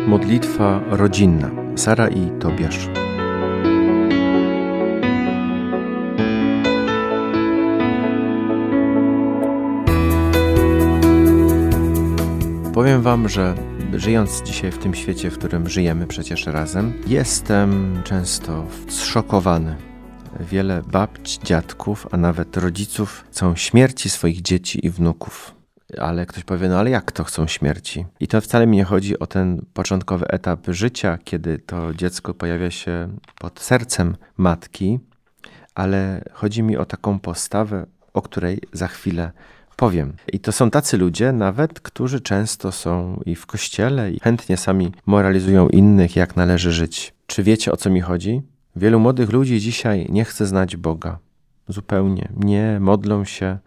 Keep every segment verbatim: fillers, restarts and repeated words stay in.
Modlitwa rodzinna. Sara i Tobiasz. Powiem wam, że żyjąc dzisiaj w tym świecie, w którym żyjemy przecież razem, jestem często zszokowany. Wiele babć, dziadków, a nawet rodziców chcą śmierci swoich dzieci i wnuków. Ale ktoś powie, no ale jak to chcą śmierci? I to wcale mi nie chodzi o ten początkowy etap życia, kiedy to dziecko pojawia się pod sercem matki, ale chodzi mi o taką postawę, o której za chwilę powiem. I to są tacy ludzie nawet, którzy często są i w kościele i chętnie sami moralizują innych, jak należy żyć. Czy wiecie, o co mi chodzi? Wielu młodych ludzi dzisiaj nie chce znać Boga. Zupełnie. Nie modlą się,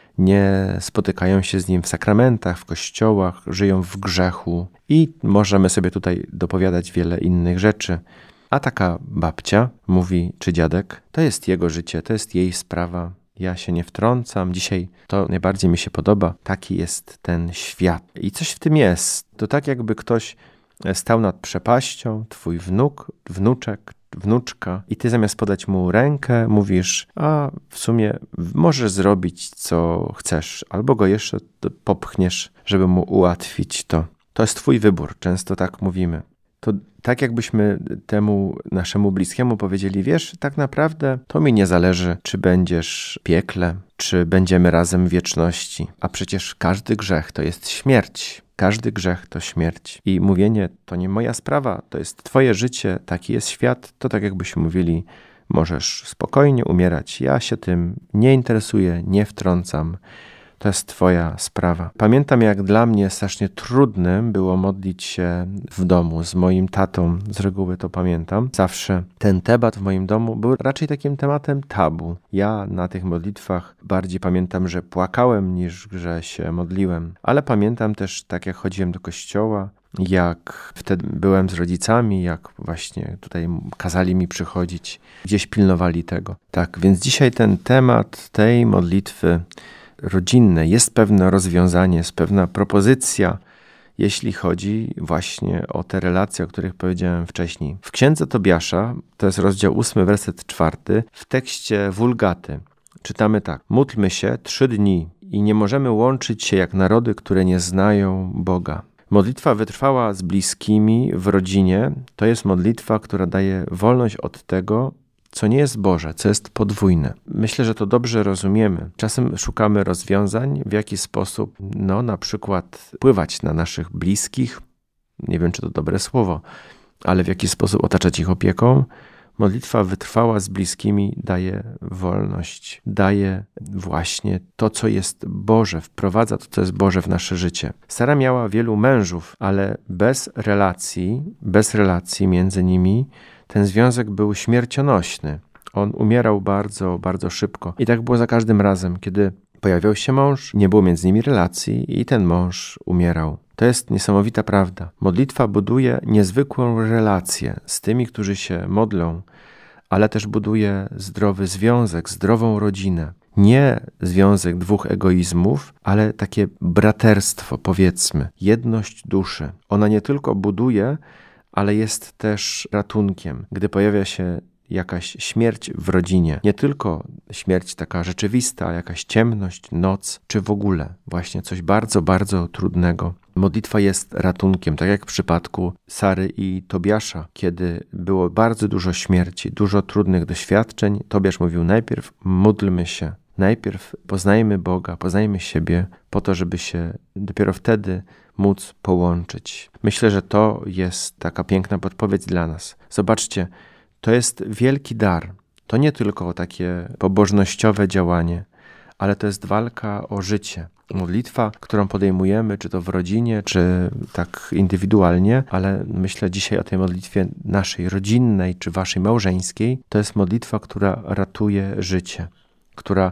nie spotykają się z Nim w sakramentach, w kościołach, żyją w grzechu i możemy sobie tutaj dopowiadać wiele innych rzeczy. A taka babcia mówi, czy dziadek, to jest jego życie, to jest jej sprawa. Ja się nie wtrącam, dzisiaj to najbardziej mi się podoba, taki jest ten świat. I coś w tym jest. To tak jakby ktoś stał nad przepaścią, twój wnuk, wnuczek, wnuczka i ty zamiast podać mu rękę, mówisz, a w sumie możesz zrobić co chcesz, albo go jeszcze popchniesz, żeby mu ułatwić to. To jest twój wybór, często tak mówimy. To tak jakbyśmy temu naszemu bliskiemu powiedzieli, wiesz, tak naprawdę to mi nie zależy, czy będziesz w piekle, czy będziemy razem w wieczności, a przecież każdy grzech to jest śmierć. Każdy grzech to śmierć. I mówienie, to nie moja sprawa, to jest twoje życie, taki jest świat, to tak jakbyśmy mówili, możesz spokojnie umierać, ja się tym nie interesuję, nie wtrącam. To jest twoja sprawa. Pamiętam, jak dla mnie strasznie trudnym było modlić się w domu z moim tatą. Z reguły to pamiętam. Zawsze ten temat w moim domu był raczej takim tematem tabu. Ja na tych modlitwach bardziej pamiętam, że płakałem niż że się modliłem. Ale pamiętam też, tak jak chodziłem do kościoła, jak wtedy byłem z rodzicami, jak właśnie tutaj kazali mi przychodzić, gdzieś pilnowali tego. Tak, więc dzisiaj ten temat tej modlitwy rodzinne, jest pewne rozwiązanie, jest pewna propozycja, jeśli chodzi właśnie o te relacje, o których powiedziałem wcześniej. W Księdze Tobiasza, to jest rozdział ósmy, werset czwarty, w tekście Wulgaty czytamy tak. Módlmy się trzy dni i nie możemy łączyć się jak narody, które nie znają Boga. Modlitwa wytrwała z bliskimi w rodzinie, to jest modlitwa, która daje wolność od tego, co nie jest Boże, co jest podwójne. Myślę, że to dobrze rozumiemy. Czasem szukamy rozwiązań, w jaki sposób, no na przykład wpływać na naszych bliskich, nie wiem, czy to dobre słowo, ale w jaki sposób otaczać ich opieką. Modlitwa wytrwała z bliskimi daje wolność, daje właśnie to, co jest Boże, wprowadza to, co jest Boże w nasze życie. Sara miała wielu mężów, ale bez relacji, bez relacji między nimi ten związek był śmiercionośny. On umierał bardzo, bardzo szybko. I tak było za każdym razem, kiedy pojawiał się mąż, nie było między nimi relacji i ten mąż umierał. To jest niesamowita prawda. Modlitwa buduje niezwykłą relację z tymi, którzy się modlą, ale też buduje zdrowy związek, zdrową rodzinę. Nie związek dwóch egoizmów, ale takie braterstwo, powiedzmy, jedność duszy. Ona nie tylko buduje, ale jest też ratunkiem, gdy pojawia się jakaś śmierć w rodzinie. Nie tylko śmierć taka rzeczywista, jakaś ciemność, noc, czy w ogóle właśnie coś bardzo, bardzo trudnego. Modlitwa jest ratunkiem, tak jak w przypadku Sary i Tobiasza, kiedy było bardzo dużo śmierci, dużo trudnych doświadczeń. Tobiasz mówił najpierw módlmy się, najpierw poznajmy Boga, poznajmy siebie po to, żeby się dopiero wtedy móc połączyć. Myślę, że to jest taka piękna podpowiedź dla nas. Zobaczcie, to jest wielki dar. To nie tylko takie pobożnościowe działanie, ale to jest walka o życie. Modlitwa, którą podejmujemy, czy to w rodzinie, czy tak indywidualnie, ale myślę dzisiaj o tej modlitwie naszej rodzinnej, czy waszej małżeńskiej, to jest modlitwa, która ratuje życie, która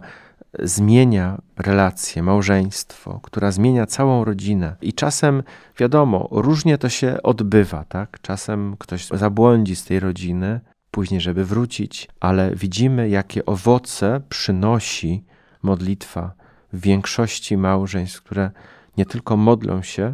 zmienia relacje, małżeństwo, która zmienia całą rodzinę. I czasem, wiadomo, różnie to się odbywa, tak? Czasem ktoś zabłądzi z tej rodziny, później, żeby wrócić, ale widzimy, jakie owoce przynosi modlitwa w większości małżeństw, które nie tylko modlą się,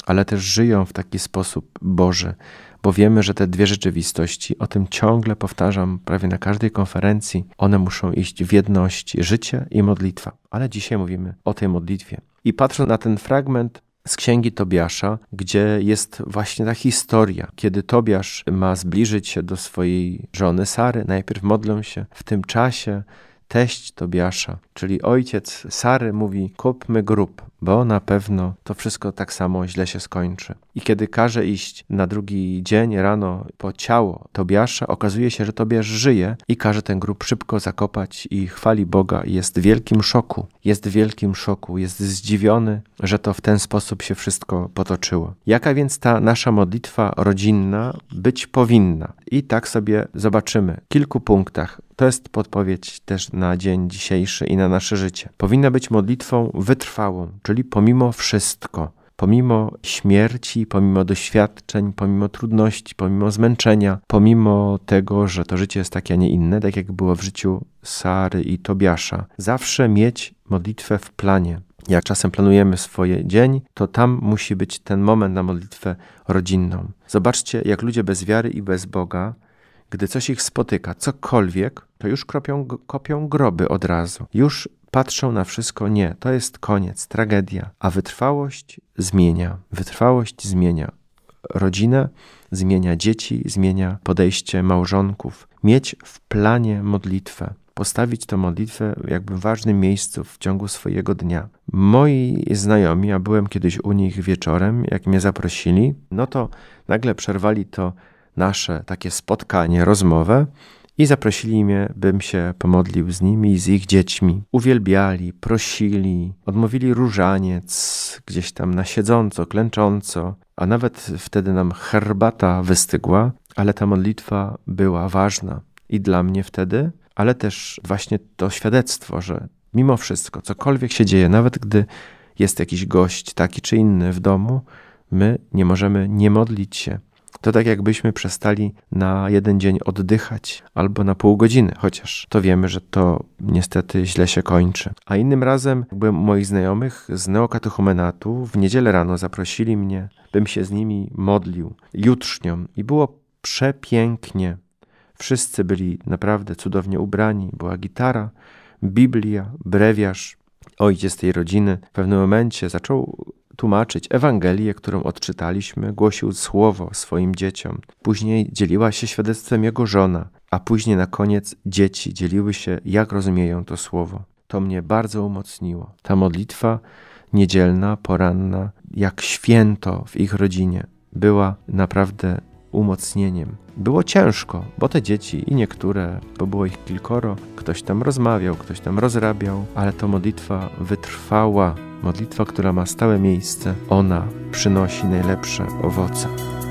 ale też żyją w taki sposób Boży, bo wiemy, że te dwie rzeczywistości, o tym ciągle powtarzam prawie na każdej konferencji, one muszą iść w jedności, życie i modlitwa. Ale dzisiaj mówimy o tej modlitwie. I patrzę na ten fragment z Księgi Tobiasza, gdzie jest właśnie ta historia, kiedy Tobiasz ma zbliżyć się do swojej żony Sary. Najpierw modlą się w tym czasie teść Tobiasza, czyli ojciec Sary mówi: kupmy grób, bo na pewno to wszystko tak samo źle się skończy. I kiedy każe iść na drugi dzień rano po ciało Tobiasza, okazuje się, że Tobiasz żyje i każe ten grób szybko zakopać i chwali Boga. Jest w wielkim szoku, jest w wielkim szoku, jest zdziwiony, że to w ten sposób się wszystko potoczyło. Jaka więc ta nasza modlitwa rodzinna być powinna? I tak sobie zobaczymy w kilku punktach. To jest podpowiedź też na dzień dzisiejszy i na nasze życie. Powinna być modlitwą wytrwałą, czyli pomimo wszystko, pomimo śmierci, pomimo doświadczeń, pomimo trudności, pomimo zmęczenia, pomimo tego, że to życie jest takie, a nie inne, tak jak było w życiu Sary i Tobiasza, zawsze mieć modlitwę w planie. Jak czasem planujemy swoje dzień, to tam musi być ten moment na modlitwę rodzinną. Zobaczcie, jak ludzie bez wiary i bez Boga, gdy coś ich spotyka, cokolwiek, to już kopią, kopią groby od razu. Już patrzą na wszystko, nie, to jest koniec, tragedia. A wytrwałość zmienia. Wytrwałość zmienia rodzinę, zmienia dzieci, zmienia podejście małżonków. Mieć w planie modlitwę. Postawić tę modlitwę jakby w ważnym miejscu w ciągu swojego dnia. Moi znajomi, a byłem kiedyś u nich wieczorem, jak mnie zaprosili, no to nagle przerwali to nasze takie spotkanie, rozmowę i zaprosili mnie, bym się pomodlił z nimi i z ich dziećmi. Uwielbiali, prosili, odmówili różaniec gdzieś tam na siedząco, klęcząco, a nawet wtedy nam herbata wystygła, ale ta modlitwa była ważna i dla mnie wtedy, ale też właśnie to świadectwo, że mimo wszystko, cokolwiek się dzieje, nawet gdy jest jakiś gość taki czy inny w domu, my nie możemy nie modlić się. To tak jakbyśmy przestali na jeden dzień oddychać, albo na pół godziny, chociaż to wiemy, że to niestety źle się kończy. A innym razem byłem u moich znajomych z neokatechumenatu, w niedzielę rano zaprosili mnie, bym się z nimi modlił, jutrznią i było przepięknie. Wszyscy byli naprawdę cudownie ubrani, była gitara, Biblia, brewiarz. Ojciec tej rodziny w pewnym momencie zaczął tłumaczyć Ewangelię, którą odczytaliśmy, głosił słowo swoim dzieciom. Później dzieliła się świadectwem jego żona, a później na koniec dzieci dzieliły się, jak rozumieją to słowo. To mnie bardzo umocniło. Ta modlitwa niedzielna, poranna, jak święto w ich rodzinie, była naprawdę umocnieniem. Było ciężko, bo te dzieci i niektóre, bo było ich kilkoro, ktoś tam rozmawiał, ktoś tam rozrabiał, ale to modlitwa wytrwała. Modlitwa, która ma stałe miejsce, ona przynosi najlepsze owoce.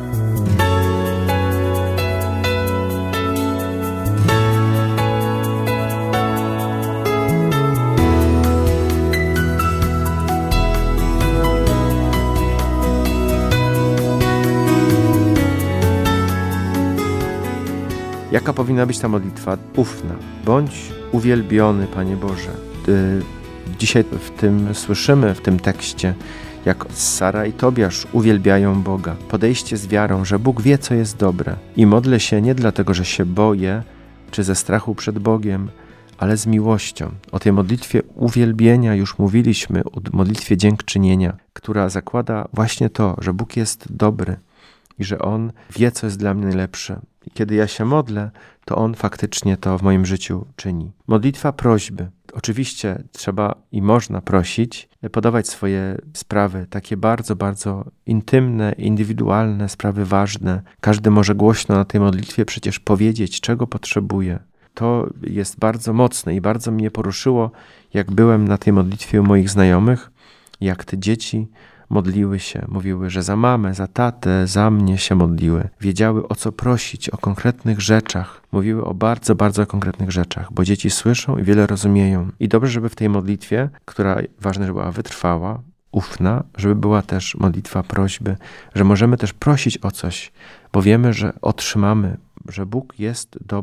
Jaka powinna być ta modlitwa? Ufna. Bądź uwielbiony, Panie Boże. Ty Dzisiaj w tym słyszymy, w tym tekście, jak Sara i Tobiasz uwielbiają Boga. Podejście z wiarą, że Bóg wie, co jest dobre. I modlę się nie dlatego, że się boję, czy ze strachu przed Bogiem, ale z miłością. O tej modlitwie uwielbienia już mówiliśmy, o modlitwie dziękczynienia, która zakłada właśnie to, że Bóg jest dobry i że On wie, co jest dla mnie najlepsze. I kiedy ja się modlę, to On faktycznie to w moim życiu czyni. Modlitwa prośby. Oczywiście trzeba i można prosić, podawać swoje sprawy, takie bardzo, bardzo intymne, indywidualne, sprawy ważne. Każdy może głośno na tej modlitwie przecież powiedzieć, czego potrzebuje. To jest bardzo mocne i bardzo mnie poruszyło, jak byłem na tej modlitwie u moich znajomych, jak te dzieci modliły się, mówiły, że za mamę, za tatę, za mnie się modliły. Wiedziały, o co prosić, o konkretnych rzeczach. Mówiły o bardzo, bardzo konkretnych rzeczach, bo dzieci słyszą i wiele rozumieją. I dobrze, żeby w tej modlitwie, która ważne, że była wytrwała, ufna, żeby była też modlitwa prośby, że możemy też prosić o coś, bo wiemy, że otrzymamy, że Bóg jest dobry.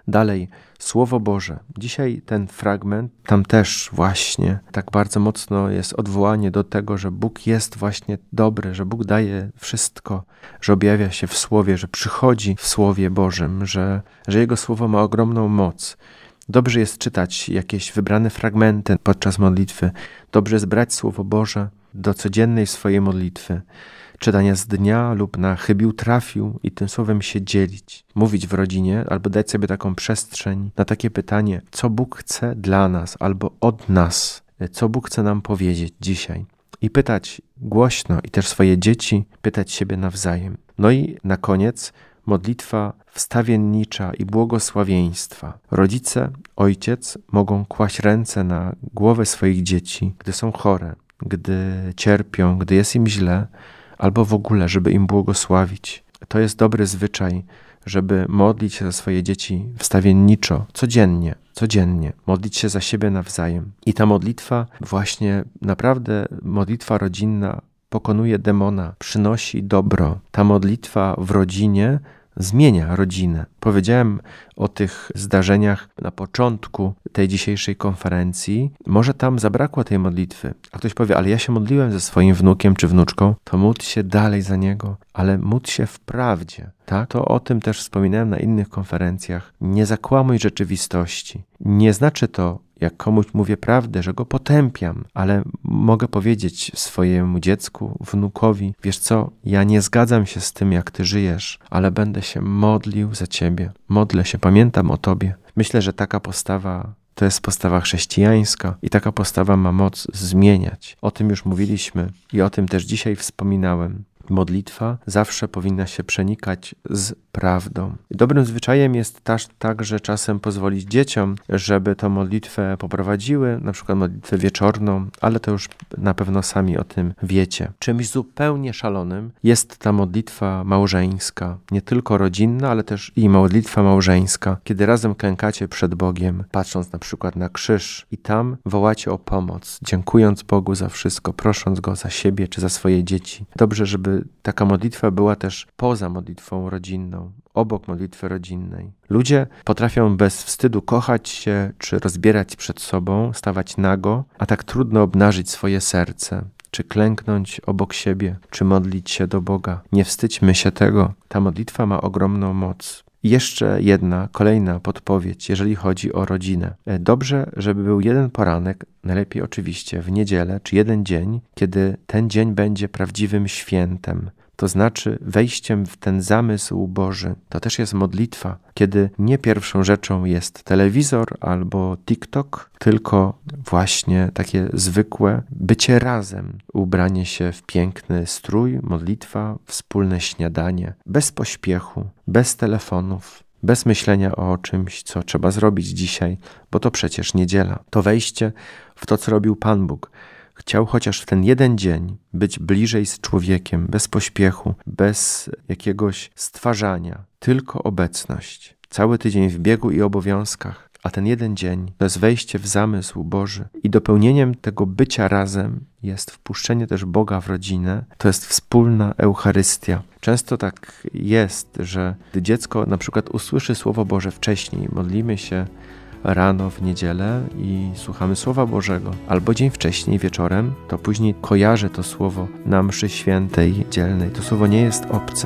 Dalej, Słowo Boże. Dzisiaj ten fragment, tam też właśnie tak bardzo mocno jest odwołanie do tego, że Bóg jest właśnie dobry, że Bóg daje wszystko, że objawia się w Słowie, że przychodzi w Słowie Bożym, że, że Jego Słowo ma ogromną moc. Dobrze jest czytać jakieś wybrane fragmenty podczas modlitwy. Dobrze jest brać Słowo Boże do codziennej swojej modlitwy. Czytania z dnia lub na chybił trafił i tym słowem się dzielić. Mówić w rodzinie albo dać sobie taką przestrzeń na takie pytanie, co Bóg chce dla nas albo od nas, co Bóg chce nam powiedzieć dzisiaj. I pytać głośno i też swoje dzieci, pytać siebie nawzajem. No i na koniec modlitwa wstawiennicza i błogosławieństwa. Rodzice, ojciec mogą kłaść ręce na głowę swoich dzieci, gdy są chore, gdy cierpią, gdy jest im źle, albo w ogóle, żeby im błogosławić. To jest dobry zwyczaj, żeby modlić się za swoje dzieci wstawienniczo, codziennie, codziennie. Modlić się za siebie nawzajem. I ta modlitwa, właśnie naprawdę modlitwa rodzinna pokonuje demona, przynosi dobro. Ta modlitwa w rodzinie zmienia rodzinę. Powiedziałem o tych zdarzeniach na początku tej dzisiejszej konferencji. Może tam zabrakło tej modlitwy. A ktoś powie, ale ja się modliłem ze swoim wnukiem czy wnuczką, to módl się dalej za niego, ale módl się w prawdzie. Tak? To o tym też wspominałem na innych konferencjach. Nie zakłamuj rzeczywistości. Nie znaczy to, jak komuś mówię prawdę, że go potępiam, ale mogę powiedzieć swojemu dziecku, wnukowi, wiesz co, ja nie zgadzam się z tym, jak ty żyjesz, ale będę się modlił za ciebie. Modlę się, pamiętam o tobie. Myślę, że taka postawa to jest postawa chrześcijańska i taka postawa ma moc zmieniać. O tym już mówiliśmy i o tym też dzisiaj wspominałem. Modlitwa zawsze powinna się przenikać z prawdą. Dobrym zwyczajem jest też także czasem pozwolić dzieciom, żeby tę modlitwę poprowadziły, na przykład modlitwę wieczorną, ale to już na pewno sami o tym wiecie. Czymś zupełnie szalonym jest ta modlitwa małżeńska, nie tylko rodzinna, ale też i modlitwa małżeńska, kiedy razem klękacie przed Bogiem, patrząc na przykład na krzyż i tam wołacie o pomoc, dziękując Bogu za wszystko, prosząc Go za siebie czy za swoje dzieci. Dobrze, żeby taka modlitwa była też poza modlitwą rodzinną, obok modlitwy rodzinnej. Ludzie potrafią bez wstydu kochać się, czy rozbierać przed sobą, stawać nago, a tak trudno obnażyć swoje serce, czy klęknąć obok siebie, czy modlić się do Boga. Nie wstydźmy się tego. Ta modlitwa ma ogromną moc. I jeszcze jedna, kolejna podpowiedź, jeżeli chodzi o rodzinę. Dobrze, żeby był jeden poranek, najlepiej oczywiście w niedzielę, czy jeden dzień, kiedy ten dzień będzie prawdziwym świętem. To znaczy wejściem w ten zamysł Boży. To też jest modlitwa, kiedy nie pierwszą rzeczą jest telewizor albo TikTok, tylko właśnie takie zwykłe bycie razem, ubranie się w piękny strój, modlitwa, wspólne śniadanie, bez pośpiechu, bez telefonów, bez myślenia o czymś, co trzeba zrobić dzisiaj, bo to przecież niedziela. To wejście w to, co robił Pan Bóg. Chciał chociaż w ten jeden dzień być bliżej z człowiekiem, bez pośpiechu, bez jakiegoś stwarzania, tylko obecność. Cały tydzień w biegu i obowiązkach, a ten jeden dzień to jest wejście w zamysł Boży. I dopełnieniem tego bycia razem jest wpuszczenie też Boga w rodzinę, to jest wspólna Eucharystia. Często tak jest, że gdy dziecko na przykład usłyszy Słowo Boże wcześniej, modlimy się rano w niedzielę i słuchamy Słowa Bożego, albo dzień wcześniej wieczorem, to później kojarzy to Słowo na mszy świętej, dzielnej. To Słowo nie jest obce.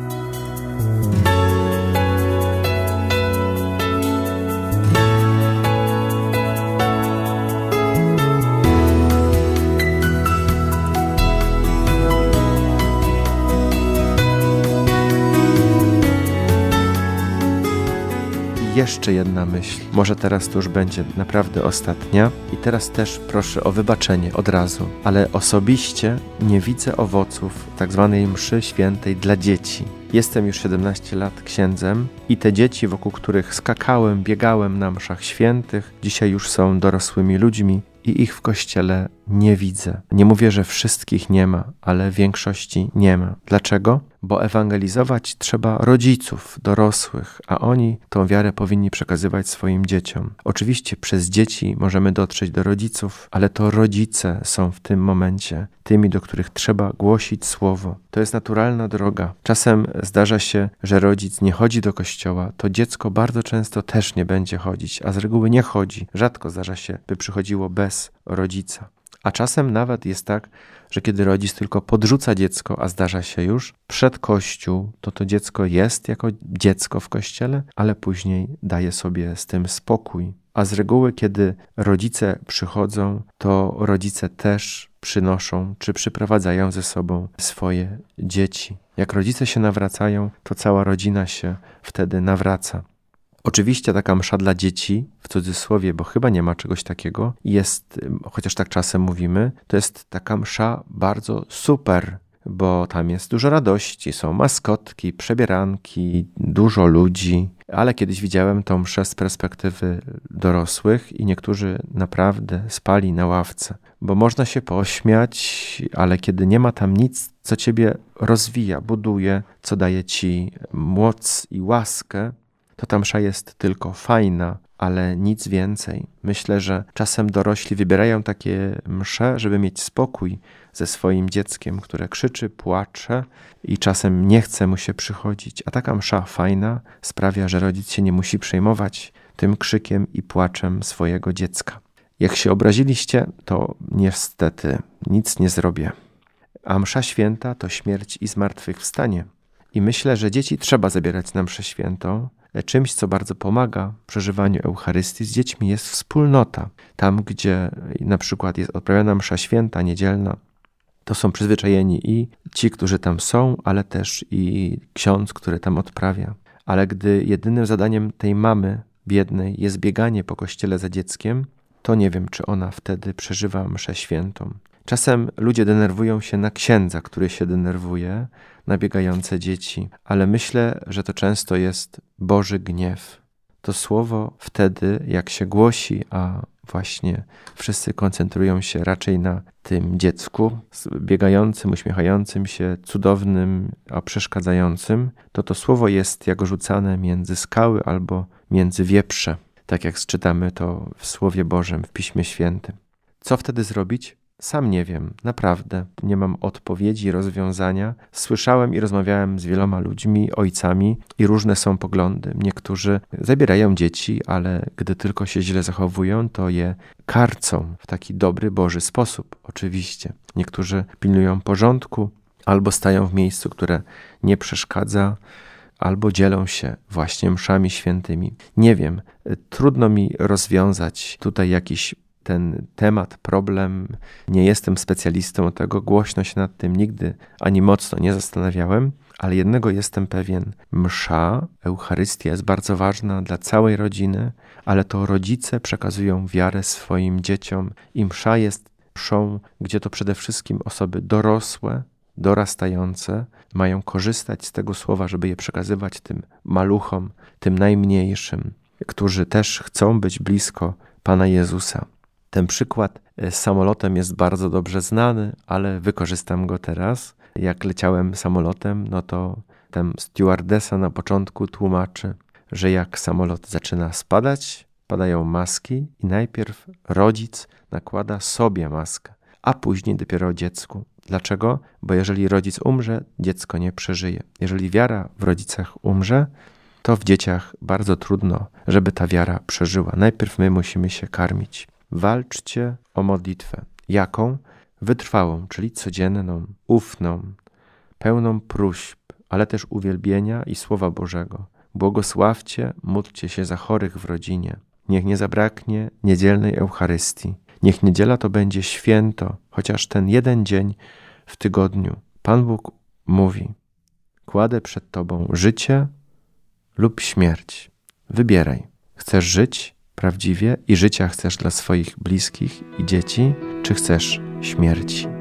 Jeszcze jedna myśl, może teraz to już będzie naprawdę ostatnia i teraz też proszę o wybaczenie od razu, ale osobiście nie widzę owoców tak zwanej mszy świętej dla dzieci. Jestem już siedemnaście lat księdzem i te dzieci, wokół których skakałem, biegałem na mszach świętych, dzisiaj już są dorosłymi ludźmi i ich w kościele nie widzę. Nie mówię, że wszystkich nie ma, ale większości nie ma. Dlaczego? Bo ewangelizować trzeba rodziców, dorosłych, a oni tą wiarę powinni przekazywać swoim dzieciom. Oczywiście przez dzieci możemy dotrzeć do rodziców, ale to rodzice są w tym momencie tymi, do których trzeba głosić słowo. To jest naturalna droga. Czasem zdarza się, że rodzic nie chodzi do kościoła, to dziecko bardzo często też nie będzie chodzić, a z reguły nie chodzi. Rzadko zdarza się, by przychodziło bez rodzica. A czasem nawet jest tak, że kiedy rodzic tylko podrzuca dziecko, a zdarza się już, przed kościół, to to dziecko jest jako dziecko w kościele, ale później daje sobie z tym spokój. A z reguły, kiedy rodzice przychodzą, to rodzice też przynoszą czy przyprowadzają ze sobą swoje dzieci. Jak rodzice się nawracają, to cała rodzina się wtedy nawraca. Oczywiście taka msza dla dzieci, w cudzysłowie, bo chyba nie ma czegoś takiego, jest, chociaż tak czasem mówimy, to jest taka msza bardzo super, bo tam jest dużo radości, są maskotki, przebieranki, dużo ludzi, ale kiedyś widziałem tą mszę z perspektywy dorosłych i niektórzy naprawdę spali na ławce, bo można się pośmiać, ale kiedy nie ma tam nic, co ciebie rozwija, buduje, co daje ci moc i łaskę, to ta msza jest tylko fajna, ale nic więcej. Myślę, że czasem dorośli wybierają takie msze, żeby mieć spokój ze swoim dzieckiem, które krzyczy, płacze i czasem nie chce mu się przychodzić. A taka msza fajna sprawia, że rodzic się nie musi przejmować tym krzykiem i płaczem swojego dziecka. Jak się obraziliście, to niestety nic nie zrobię. A msza święta to śmierć i zmartwychwstanie. I myślę, że dzieci trzeba zabierać na mszę świętą. Czymś, co bardzo pomaga w przeżywaniu Eucharystii z dziećmi, jest wspólnota. Tam, gdzie na przykład jest odprawiana msza święta, niedzielna, to są przyzwyczajeni i ci, którzy tam są, ale też i ksiądz, który tam odprawia. Ale gdy jedynym zadaniem tej mamy biednej jest bieganie po kościele za dzieckiem, to nie wiem, czy ona wtedy przeżywa mszę świętą. Czasem ludzie denerwują się na księdza, który się denerwuje, na biegające dzieci, ale myślę, że to często jest Boży gniew. To słowo wtedy, jak się głosi, a właśnie wszyscy koncentrują się raczej na tym dziecku, biegającym, uśmiechającym się, cudownym, a przeszkadzającym, to to słowo jest jak rzucane między skały albo między wieprze, tak jak czytamy to w Słowie Bożym, w Piśmie Świętym. Co wtedy zrobić? Sam nie wiem, naprawdę. Nie mam odpowiedzi, rozwiązania. Słyszałem i rozmawiałem z wieloma ludźmi, ojcami i różne są poglądy. Niektórzy zabierają dzieci, ale gdy tylko się źle zachowują, to je karcą w taki dobry, Boży sposób, oczywiście. Niektórzy pilnują porządku albo stają w miejscu, które nie przeszkadza, albo dzielą się właśnie mszami świętymi. Nie wiem, trudno mi rozwiązać tutaj jakiś ten temat, problem. Nie jestem specjalistą tego, głośno się nad tym nigdy ani mocno nie zastanawiałem, ale jednego jestem pewien. Msza, Eucharystia jest bardzo ważna dla całej rodziny, ale to rodzice przekazują wiarę swoim dzieciom i msza jest mszą, gdzie to przede wszystkim osoby dorosłe, dorastające mają korzystać z tego słowa, żeby je przekazywać tym maluchom, tym najmniejszym, którzy też chcą być blisko Pana Jezusa. Ten przykład z samolotem jest bardzo dobrze znany, ale wykorzystam go teraz. Jak leciałem samolotem, no to tam stewardesa na początku tłumaczy, że jak samolot zaczyna spadać, padają maski i najpierw rodzic nakłada sobie maskę, a później dopiero dziecku. Dlaczego? Bo jeżeli rodzic umrze, dziecko nie przeżyje. Jeżeli wiara w rodzicach umrze, to w dzieciach bardzo trudno, żeby ta wiara przeżyła. Najpierw my musimy się karmić. Walczcie o modlitwę. Jaką? Wytrwałą, czyli codzienną, ufną, pełną próśb, ale też uwielbienia i Słowa Bożego. Błogosławcie, módlcie się za chorych w rodzinie. Niech nie zabraknie niedzielnej Eucharystii. Niech niedziela to będzie święto, chociaż ten jeden dzień w tygodniu. Pan Bóg mówi: kładę przed Tobą życie lub śmierć. Wybieraj. Chcesz żyć prawdziwie i życia chcesz dla swoich bliskich i dzieci, czy chcesz śmierci?